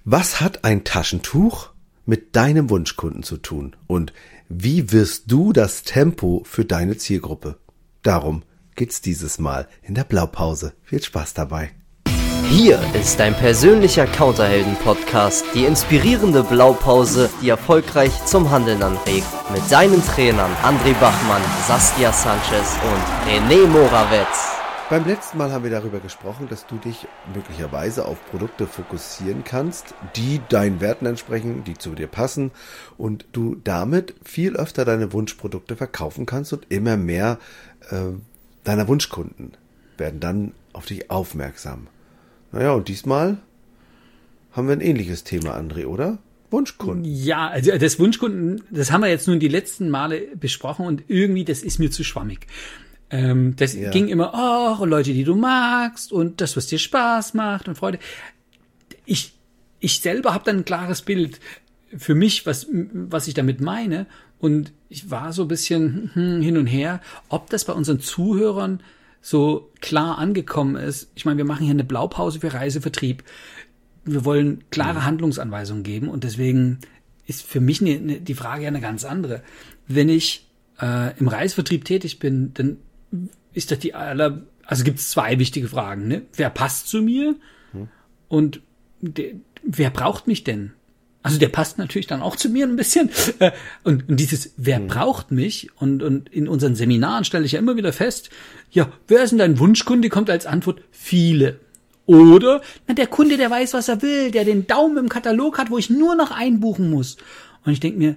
Was hat ein Taschentuch mit deinem Wunschkunden zu tun? Und wie wirst du das Tempo für deine Zielgruppe? Darum geht's dieses Mal in der Blaupause. Viel Spaß dabei. Hier ist dein persönlicher Counterhelden-Podcast, die inspirierende Blaupause, die erfolgreich zum Handeln anregt. Mit deinen Trainern André Bachmann, Saskia Sanchez und René Morawetz. Beim letzten Mal haben wir darüber gesprochen, dass du dich möglicherweise auf Produkte fokussieren kannst, die deinen Werten entsprechen, die zu dir passen und du damit viel öfter deine Wunschprodukte verkaufen kannst und immer mehr deiner Wunschkunden werden dann auf dich aufmerksam. Naja, und diesmal haben wir ein ähnliches Thema, André, oder? Wunschkunden. Ja, also das Wunschkunden, das haben wir jetzt nun die letzten Male besprochen und irgendwie, das ist mir zu schwammig. Ging immer, Leute, die du magst und das, was dir Spaß macht und Freude. Ich selber habe dann ein klares Bild für mich, was ich damit meine. Und ich war so ein bisschen hin und her, ob das bei unseren Zuhörern so klar angekommen ist. Ich meine, wir machen hier eine Blaupause für Reisevertrieb. Wir wollen klare Handlungsanweisungen geben und deswegen ist für mich die Frage ja eine ganz andere. Wenn ich im Reisevertrieb tätig bin, dann ist das also gibt es zwei wichtige Fragen, ne? Wer passt zu mir? Und wer braucht mich denn? Also der passt natürlich dann auch zu mir ein bisschen. Und dieses, wer braucht mich? Und in unseren Seminaren stelle ich ja immer wieder fest, ja, wer ist denn dein Wunschkunde? Kommt als Antwort, viele. Oder, der Kunde, der weiß, was er will, der den Daumen im Katalog hat, wo ich nur noch einbuchen muss. Und ich denke mir,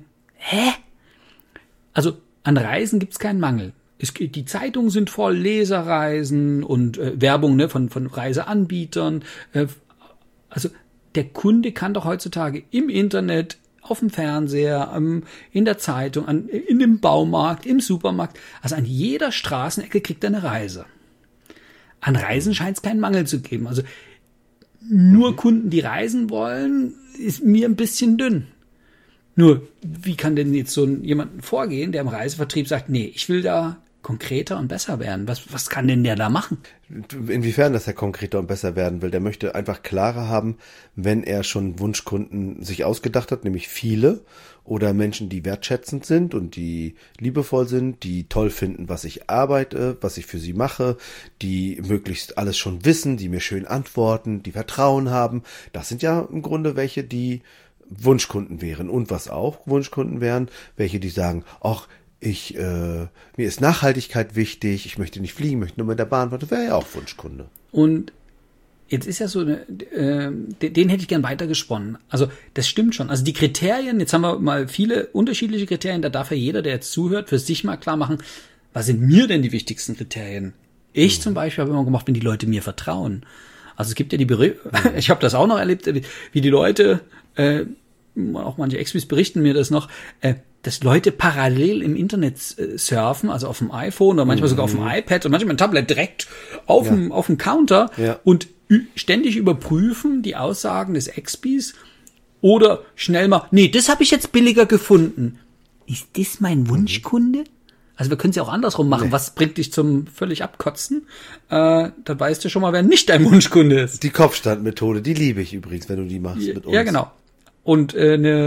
Also an Reisen gibt's keinen Mangel. Die Zeitungen sind voll, Leserreisen und Werbung von Reiseanbietern. Also der Kunde kann doch heutzutage im Internet, auf dem Fernseher, in der Zeitung, in dem Baumarkt, im Supermarkt, also an jeder Straßenecke kriegt er eine Reise. An Reisen scheint es keinen Mangel zu geben. Also nur Kunden, die reisen wollen, ist mir ein bisschen dünn. Nur, wie kann denn jetzt so jemand vorgehen, der im Reisevertrieb sagt, nee, ich will da konkreter und besser werden? Was kann denn der da machen? Inwiefern, dass er konkreter und besser werden will? Der möchte einfach klarer haben, wenn er schon Wunschkunden sich ausgedacht hat, nämlich viele oder Menschen, die wertschätzend sind und die liebevoll sind, die toll finden, was ich arbeite, was ich für sie mache, die möglichst alles schon wissen, die mir schön antworten, die Vertrauen haben. Das sind ja im Grunde welche, die Wunschkunden wären und was auch Wunschkunden wären, welche die sagen, ach, mir ist Nachhaltigkeit wichtig, ich möchte nicht fliegen, möchte nur mit der Bahn fahren, das wäre ja auch Wunschkunde. Und jetzt ist ja so, den hätte ich gern weitergesponnen. Also das stimmt schon. Also die Kriterien, jetzt haben wir mal viele unterschiedliche Kriterien, da darf ja jeder, der jetzt zuhört, für sich mal klar machen, was sind mir denn die wichtigsten Kriterien? Ich zum Beispiel habe immer gemacht, wenn die Leute mir vertrauen. Also es gibt ja ich habe das auch noch erlebt, wie die Leute, auch manche Expis berichten mir das noch, dass Leute parallel im Internet surfen, also auf dem iPhone oder manchmal sogar auf dem iPad und manchmal ein Tablet direkt auf dem Counter und ständig überprüfen die Aussagen des Expis oder schnell mal, nee, das habe ich jetzt billiger gefunden. Ist das mein Wunschkunde? Also wir können es ja auch andersrum machen. Nee. Was bringt dich zum völlig Abkotzen? Da weißt du schon mal, wer nicht dein Wunschkunde ist. Die Kopfstandmethode, die liebe ich übrigens, wenn du die machst mit uns. Ja, genau. Und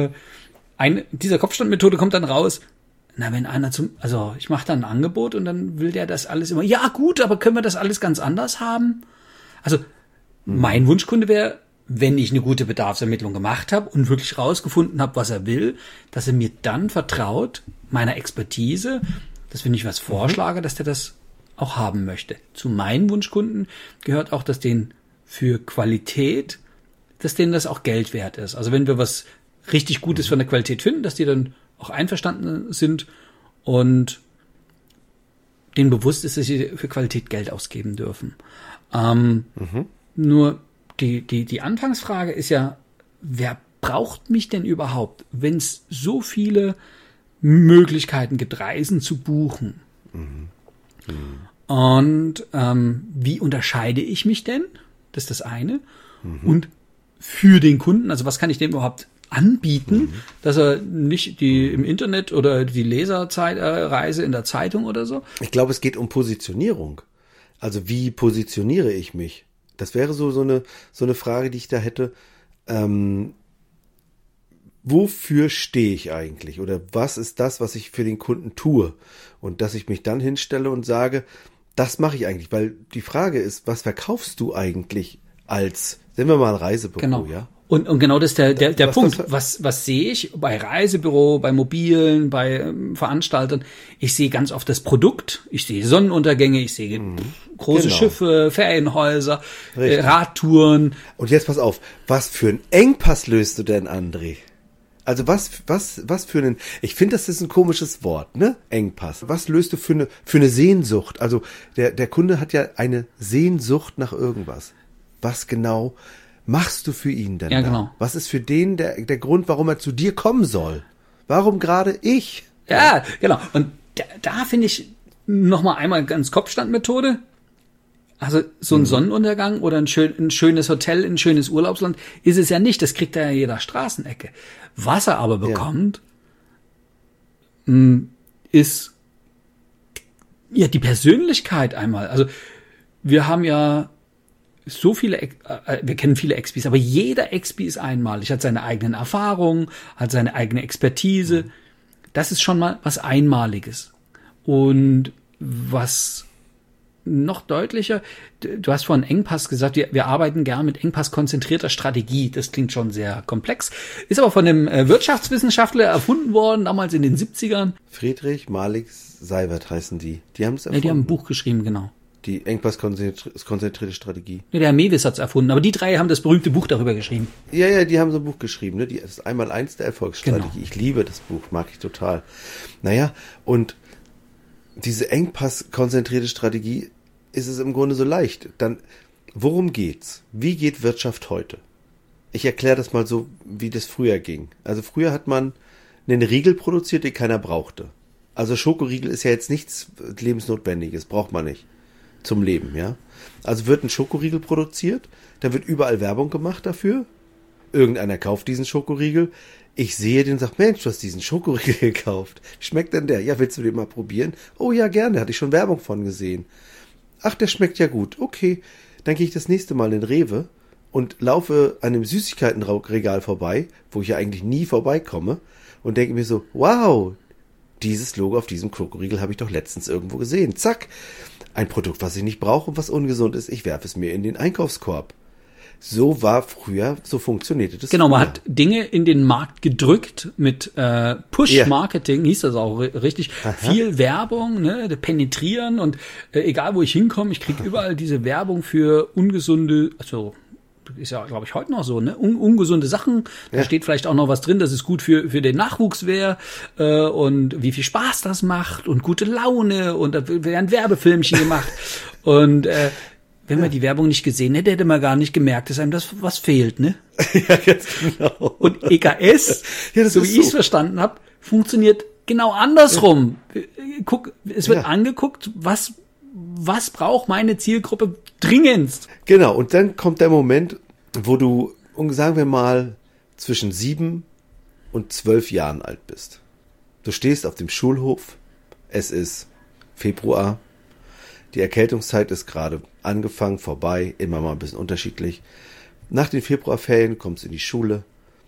dieser Kopfstandmethode kommt dann raus, wenn einer ich mache dann ein Angebot und dann will der das alles immer, ja gut, aber können wir das alles ganz anders haben? Also mein Wunschkunde wäre, wenn ich eine gute Bedarfsermittlung gemacht habe und wirklich rausgefunden habe, was er will, dass er mir dann vertraut, meiner Expertise, dass wenn ich was vorschlage, dass der das auch haben möchte. Zu meinen Wunschkunden gehört auch, dass denen für Qualität, dass denen das auch Geld wert ist. Also wenn wir was richtig Gutes von der Qualität finden, dass die dann auch einverstanden sind und denen bewusst ist, dass sie für Qualität Geld ausgeben dürfen. Nur die Anfangsfrage ist ja, wer braucht mich denn überhaupt, wenn es so viele Möglichkeiten gibt, Reisen zu buchen? Und wie unterscheide ich mich denn? Das ist das eine. Und für den Kunden, also was kann ich dem überhaupt anbieten, dass er nicht im Internet oder die Leserreise in der Zeitung oder so? Ich glaube, es geht um Positionierung. Also wie positioniere ich mich? Das wäre so eine Frage, die ich da hätte. wofür stehe ich eigentlich? Oder was ist das, was ich für den Kunden tue? Und dass ich mich dann hinstelle und sage, das mache ich eigentlich. Weil die Frage ist, was verkaufst du eigentlich als, nehmen wir mal ein Reisebüro, Genau. ja? Und genau das ist der Punkt. Was sehe ich bei Reisebüro, bei Mobilen, bei Veranstaltern? Ich sehe ganz oft das Produkt. Ich sehe Sonnenuntergänge, ich sehe große Schiffe, Ferienhäuser, Radtouren. Und jetzt pass auf, was für einen Engpass löst du denn, André? Also was für einen, ich finde, das ist ein komisches Wort, ne? Engpass. Was löst du für eine Sehnsucht? Also der Kunde hat ja eine Sehnsucht nach irgendwas. Was genau machst du für ihn denn da? Genau. Was ist für den der Grund, warum er zu dir kommen soll? Warum gerade ich? Ja, genau. Und da finde ich nochmal einmal ganz Kopfstandmethode. Also so ein Sonnenuntergang oder ein schönes Hotel, ein schönes Urlaubsland ist es ja nicht. Das kriegt er ja jeder Straßenecke. Was er aber bekommt, ist ja die Persönlichkeit einmal. Also wir haben ja so viele, wir kennen viele Expis, aber jeder Expi ist einmalig, hat seine eigenen Erfahrungen, hat seine eigene Expertise. Das ist schon mal was Einmaliges. Und was noch deutlicher, du hast vorhin Engpass gesagt, wir arbeiten gern mit engpasskonzentrierter Strategie. Das klingt schon sehr komplex. Ist aber von einem Wirtschaftswissenschaftler erfunden worden, damals in den 70ern. Friedrich Malix Seiwert heißen die. Die haben es erfunden. Ja, die haben ein Buch geschrieben, genau. Die engpasskonzentrierte Strategie. Ja, der Herr Mewis hat es erfunden, aber die drei haben das berühmte Buch darüber geschrieben. Ja, die haben so ein Buch geschrieben, ne? Das ist einmal eins der Erfolgsstrategie. Genau. Ich liebe das Buch, mag ich total. Naja, und diese engpasskonzentrierte Strategie ist es im Grunde so leicht. Dann, worum geht's? Wie geht Wirtschaft heute? Ich erkläre das mal so, wie das früher ging. Also früher hat man einen Riegel produziert, den keiner brauchte. Also Schokoriegel ist ja jetzt nichts Lebensnotwendiges, braucht man nicht zum Leben, ja. Also wird ein Schokoriegel produziert, dann wird überall Werbung gemacht dafür. Irgendeiner kauft diesen Schokoriegel. Ich sehe den und sage, Mensch, du hast diesen Schokoriegel gekauft. Wie schmeckt denn der? Ja, willst du den mal probieren? Oh ja, gerne, hatte ich schon Werbung von gesehen. Ach, der schmeckt ja gut. Okay, dann gehe ich das nächste Mal in Rewe und laufe an einem Süßigkeitenregal vorbei, wo ich ja eigentlich nie vorbeikomme und denke mir so, wow, dieses Logo auf diesem Schokoriegel habe ich doch letztens irgendwo gesehen. Zack, ein Produkt, was ich nicht brauche und was ungesund ist, ich werfe es mir in den Einkaufskorb. So war früher, so funktionierte das. Genau, man hat Dinge in den Markt gedrückt mit Push-Marketing, hieß das auch richtig. Aha. Viel Werbung, ne, penetrieren und egal wo ich hinkomme, ich kriege überall diese Werbung für ungesunde, also ist ja, glaube ich, heute noch so, ne, ungesunde Sachen. Da steht vielleicht auch noch was drin, dass es gut für den Nachwuchs wäre und wie viel Spaß das macht und gute Laune und da werden Werbefilmchen gemacht und wenn man die Werbung nicht gesehen hätte, hätte man gar nicht gemerkt, dass einem das was fehlt, ne? Ja, ganz genau. Und EKS, so wie ich es verstanden habe, funktioniert genau andersrum. Guck, es wird angeguckt, was braucht meine Zielgruppe dringendst? Genau, und dann kommt der Moment, wo du, sagen wir mal, zwischen 7 und 12 Jahren alt bist. Du stehst auf dem Schulhof, es ist Februar, die Erkältungszeit ist gerade angefangen, vorbei, immer mal ein bisschen unterschiedlich. Nach den Februarferien kommst du in die Schule.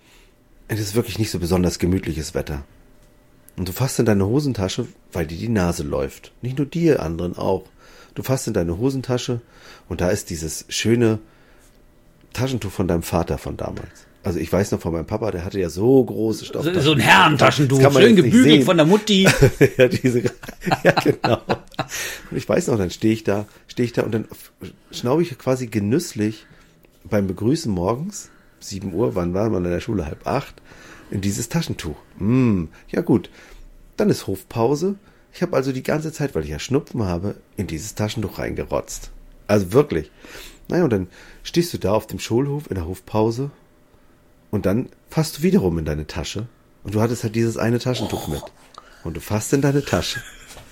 Es ist wirklich nicht so besonders gemütliches Wetter. Und du fasst in deine Hosentasche, weil dir die Nase läuft. Nicht nur dir, anderen auch. Du fasst in deine Hosentasche und da ist dieses schöne Taschentuch von deinem Vater von damals. Also ich weiß noch von meinem Papa, der hatte ja so große Stofftaschen. So ein Herrentaschentuch, schön gebügelt von der Mutti. Ja, ja, genau. Und ich weiß noch, dann stehe ich da und dann schnaube ich quasi genüsslich beim Begrüßen morgens, 7 Uhr, wann war man in der Schule, 7:30, in dieses Taschentuch. Ja gut, dann ist Hofpause. Ich habe also die ganze Zeit, weil ich ja Schnupfen habe, in dieses Taschentuch reingerotzt. Also wirklich. Naja, und dann stehst du da auf dem Schulhof in der Hofpause und dann fasst du wiederum in deine Tasche und du hattest halt dieses eine Taschentuch mit. Und du fasst in deine Tasche.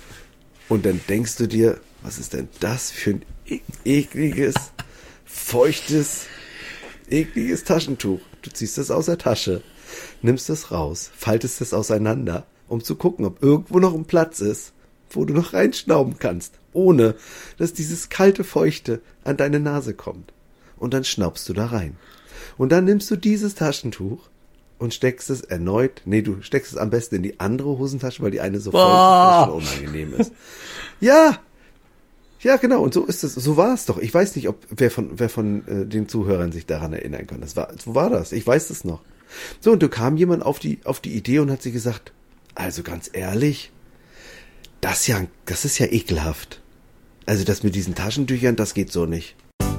Und dann denkst du dir, was ist denn das für ein ekliges, feuchtes, ekliges Taschentuch? Du ziehst es aus der Tasche, nimmst es raus, faltest es auseinander, um zu gucken, ob irgendwo noch ein Platz ist, wo du noch reinschnauben kannst, ohne dass dieses kalte, feuchte an deine Nase kommt. Und dann schnaubst du da rein. Und dann nimmst du dieses Taschentuch und steckst es erneut, du steckst es am besten in die andere Hosentasche, weil die eine so voll schon unangenehm ist. Ja, genau, und so ist es, so war es doch. Ich weiß nicht, wer von den Zuhörern sich daran erinnern kann. So war das, ich weiß es noch. So, und da kam jemand auf die Idee und hat sie gesagt, also ganz ehrlich, das ist ja ekelhaft. Also das mit diesen Taschentüchern, das geht so nicht.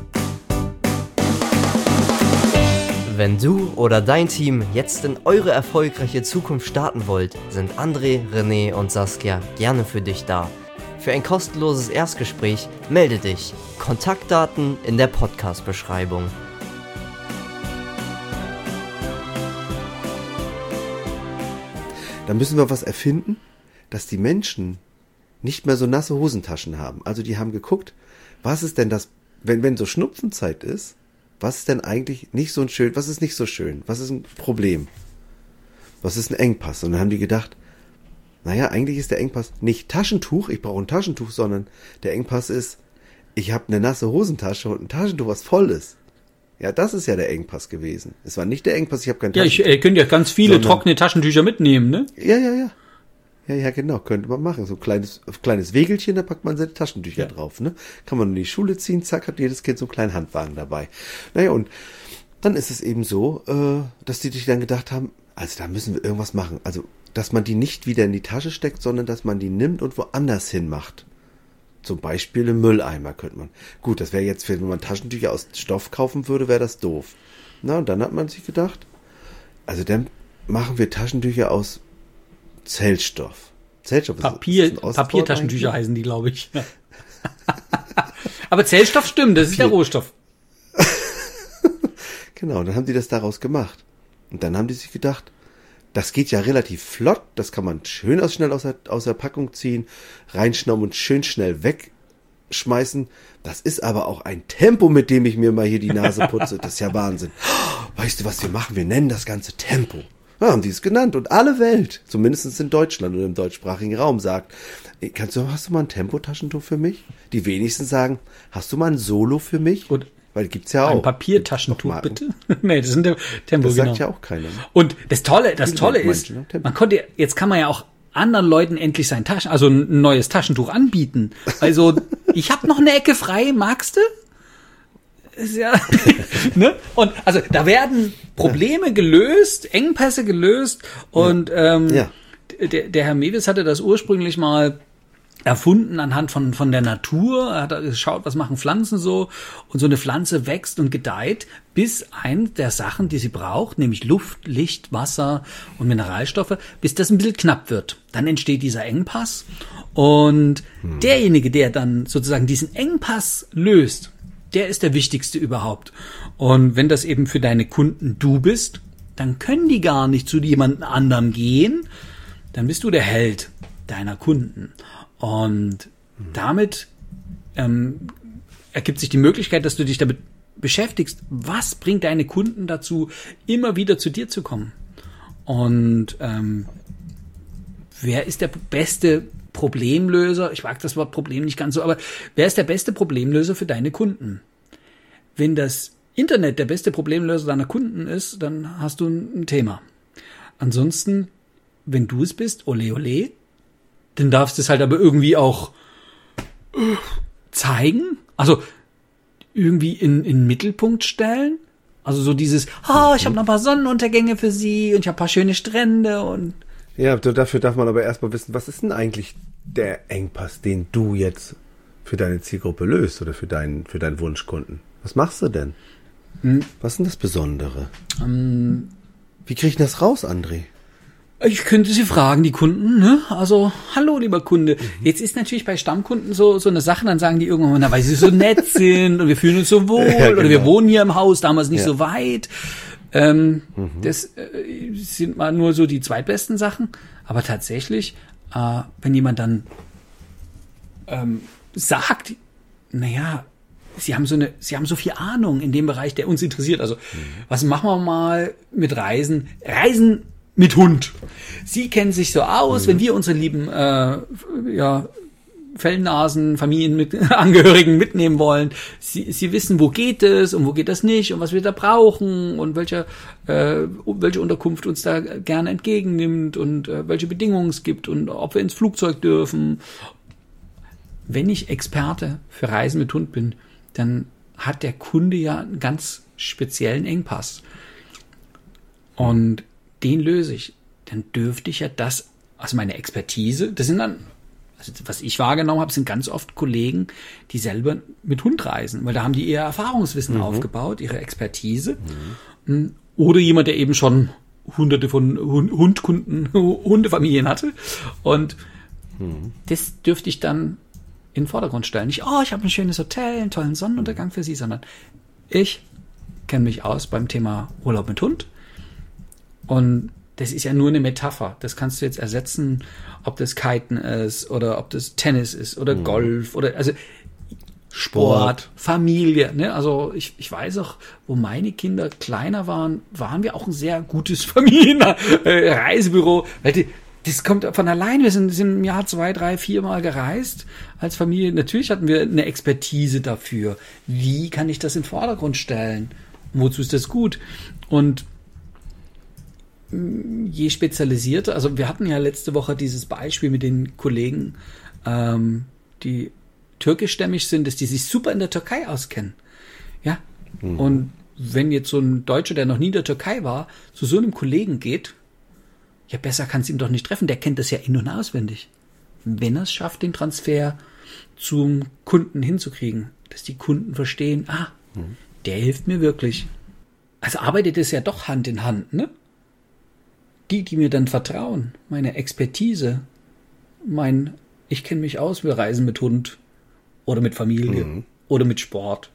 Wenn du oder dein Team jetzt in eure erfolgreiche Zukunft starten wollt, sind André, René und Saskia gerne für dich da. Für ein kostenloses Erstgespräch melde dich. Kontaktdaten in der Podcast-Beschreibung. Da müssen wir was erfinden, dass die Menschen nicht mehr so nasse Hosentaschen haben. Also die haben geguckt, was ist denn das, wenn so Schnupfenzeit ist, was ist denn eigentlich nicht so schön, was ist nicht so schön, was ist ein Problem, was ist ein Engpass? Und dann haben die gedacht, naja, eigentlich ist der Engpass nicht Taschentuch, ich brauche ein Taschentuch, sondern der Engpass ist, ich habe eine nasse Hosentasche und ein Taschentuch, was voll ist. Ja, das ist ja der Engpass gewesen. Es war nicht der Engpass, ich habe kein Taschentuch. Ja, ich könnte ja ganz viele trockene Taschentücher mitnehmen, ne? Ja, genau, könnte man machen. So ein kleines Wägelchen, da packt man seine Taschentücher drauf, ne? Kann man in die Schule ziehen, zack, hat jedes Kind so einen kleinen Handwagen dabei. Naja, und dann ist es eben so, dass die sich dann gedacht haben, also da müssen wir irgendwas machen. Also, dass man die nicht wieder in die Tasche steckt, sondern dass man die nimmt und woanders hin macht. Zum Beispiel im Mülleimer könnte man. Gut, das wäre jetzt, wenn man Taschentücher aus Stoff kaufen würde, wäre das doof. Na, und dann hat man sich gedacht, also dann machen wir Taschentücher aus Zellstoff. Papiertaschentücher heißen die, glaube ich. Aber Zellstoff stimmt, das ist der Rohstoff. Genau, dann haben die das daraus gemacht. Und dann haben die sich gedacht, das geht ja relativ flott, das kann man schnell aus der Packung ziehen, reinschnauben und schön schnell wegschmeißen. Das ist aber auch ein Tempo, mit dem ich mir mal hier die Nase putze. Das ist ja Wahnsinn. Weißt du, was wir machen? Wir nennen das Ganze Tempo. Ja, haben die es genannt. Und alle Welt, zumindest in Deutschland oder im deutschsprachigen Raum, sagt, hast du mal ein Tempotaschentuch für mich? Die wenigsten sagen, hast du mal ein Solo für mich? Und weil gibt's ja auch. Ein Papiertaschentuch, bitte? Nee, das sind Tempo, das genau. sagt ja auch keiner. Und das Tolle ist, jetzt kann man ja auch anderen Leuten endlich also ein neues Taschentuch anbieten. Also, ich habe noch eine Ecke frei, magst du? Ist ja, ne? Und also da werden Probleme gelöst, Engpässe gelöst und der Herr Mewis hatte das ursprünglich mal erfunden anhand von der Natur. Er hat geschaut, was machen Pflanzen so, und so eine Pflanze wächst und gedeiht, bis eine der Sachen, die sie braucht, nämlich Luft, Licht, Wasser und Mineralstoffe, bis das ein bisschen knapp wird. Dann entsteht dieser Engpass und derjenige, der dann sozusagen diesen Engpass löst, der ist der wichtigste überhaupt. Und wenn das eben für deine Kunden du bist, dann können die gar nicht zu jemand anderem gehen, dann bist du der Held deiner Kunden. Und damit ergibt sich die Möglichkeit, dass du dich damit beschäftigst, was bringt deine Kunden dazu, immer wieder zu dir zu kommen. Und wer ist der beste Problemlöser? Ich mag das Wort Problem nicht ganz so, aber wer ist der beste Problemlöser für deine Kunden? Wenn das Internet der beste Problemlöser deiner Kunden ist, dann hast du ein Thema. Ansonsten, wenn du es bist, ole ole, dann darfst du es halt aber irgendwie auch zeigen, also irgendwie in den Mittelpunkt stellen. Also so dieses, ich habe noch ein paar Sonnenuntergänge für Sie und ich habe ein paar schöne Strände und ja, dafür darf man aber erstmal wissen, was ist denn eigentlich der Engpass, den du jetzt für deine Zielgruppe löst oder für deinen Wunschkunden? Was machst du denn? Was ist denn das Besondere? Wie krieg ich das raus, André? Ich könnte Sie fragen, die Kunden, ne? Also, hallo, lieber Kunde. Jetzt ist natürlich bei Stammkunden so eine Sache, dann sagen die irgendwann, weil sie so nett sind und wir fühlen uns so wohl oder wir wohnen hier im Haus, damals nicht so weit. Das sind mal nur so die zweitbesten Sachen. Aber tatsächlich, wenn jemand dann sagt, naja, Sie haben so viel Ahnung in dem Bereich, der uns interessiert. Also, was machen wir mal mit Reisen? Reisen mit Hund. Sie kennen sich so aus, wenn wir unsere lieben Fellnasen, Familienangehörigen mitnehmen wollen. Sie wissen, wo geht es und wo geht das nicht und was wir da brauchen und welche Unterkunft uns da gerne entgegennimmt und welche Bedingungen es gibt und ob wir ins Flugzeug dürfen. Wenn ich Experte für Reisen mit Hund bin, dann hat der Kunde ja einen ganz speziellen Engpass. Und den löse ich. Dann dürfte ich ja also meine Expertise, das sind dann, also was ich wahrgenommen habe, sind ganz oft Kollegen, die selber mit Hund reisen, weil da haben die eher Erfahrungswissen aufgebaut, ihre Expertise. Oder jemand, der eben schon hunderte von Hundefamilien hatte. Und das dürfte ich dann in den Vordergrund stellen. Nicht, ich habe ein schönes Hotel, einen tollen Sonnenuntergang für Sie, sondern ich kenne mich aus beim Thema Urlaub mit Hund. Und das ist ja nur eine Metapher. Das kannst du jetzt ersetzen, ob das Kiten ist oder ob das Tennis ist oder Golf oder also Sport, Familie. Ne? Also ich weiß auch, wo meine Kinder kleiner waren wir auch ein sehr gutes Familienreisebüro. Das kommt von allein. Wir sind im Jahr 2, 3, 4 Mal gereist als Familie. Natürlich hatten wir eine Expertise dafür. Wie kann ich das in den Vordergrund stellen? Wozu ist das gut? Und je spezialisierter, also wir hatten ja letzte Woche dieses Beispiel mit den Kollegen, die türkischstämmig sind, dass die sich super in der Türkei auskennen. Ja. Und wenn jetzt so ein Deutscher, der noch nie in der Türkei war, zu so einem Kollegen geht, ja, besser kann es ihm doch nicht treffen, der kennt das ja in- und auswendig. Wenn er es schafft, den Transfer zum Kunden hinzukriegen, dass die Kunden verstehen, der hilft mir wirklich. Also arbeitet es ja doch Hand in Hand, ne? Die mir dann vertrauen, meine Expertise, ich kenne mich aus, wir reisen mit Hund oder mit Familie oder mit Sport.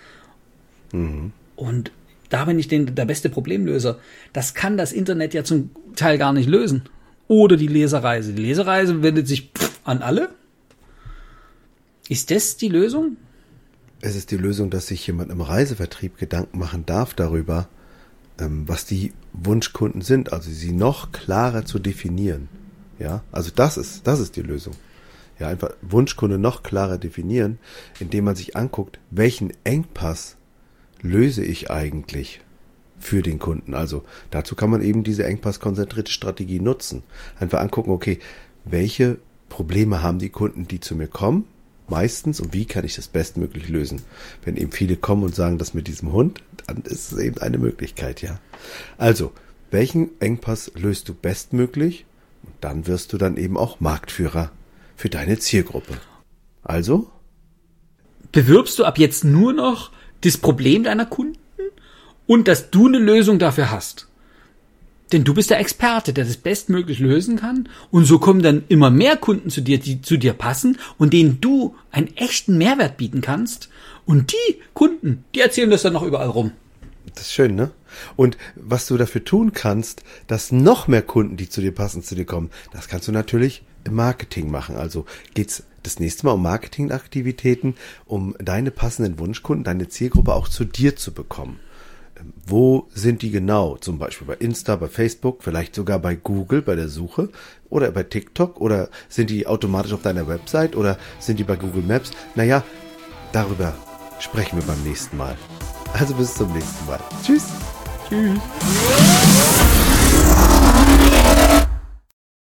Und da bin ich der beste Problemlöser. Das kann das Internet ja zum Teil gar nicht lösen. Oder die Leserreise. Die Leserreise wendet sich an alle. Ist das die Lösung? Es ist die Lösung, dass sich jemand im Reisevertrieb Gedanken machen darf darüber, was die Wunschkunden sind, also sie noch klarer zu definieren. Ja, also das ist die Lösung. Ja, einfach Wunschkunde noch klarer definieren, indem man sich anguckt, welchen Engpass löse ich eigentlich für den Kunden. Also dazu kann man eben diese engpasskonzentrierte Strategie nutzen. Einfach angucken, okay, welche Probleme haben die Kunden, die zu mir kommen, meistens, und wie kann ich das bestmöglich lösen? Wenn eben viele kommen und sagen, das mit diesem Hund, dann ist es eben eine Möglichkeit, ja. Also, welchen Engpass löst du bestmöglich? Und dann wirst du dann eben auch Marktführer für deine Zielgruppe. Also? Bewirbst du ab jetzt nur noch das Problem deiner Kunden und dass du eine Lösung dafür hast? Denn du bist der Experte, der das bestmöglich lösen kann. Und so kommen dann immer mehr Kunden zu dir, die zu dir passen und denen du einen echten Mehrwert bieten kannst. Und die Kunden, die erzählen das dann noch überall rum. Das ist schön, ne? Und was du dafür tun kannst, dass noch mehr Kunden, die zu dir passen, zu dir kommen, das kannst du natürlich im Marketing machen. Also geht's das nächste Mal um Marketingaktivitäten, um deine passenden Wunschkunden, deine Zielgruppe auch zu dir zu bekommen. Wo sind die genau? Zum Beispiel bei Insta, bei Facebook, vielleicht sogar bei Google, bei der Suche oder bei TikTok, oder sind die automatisch auf deiner Website oder sind die bei Google Maps? Naja, darüber sprechen wir beim nächsten Mal. Also bis zum nächsten Mal. Tschüss. Tschüss.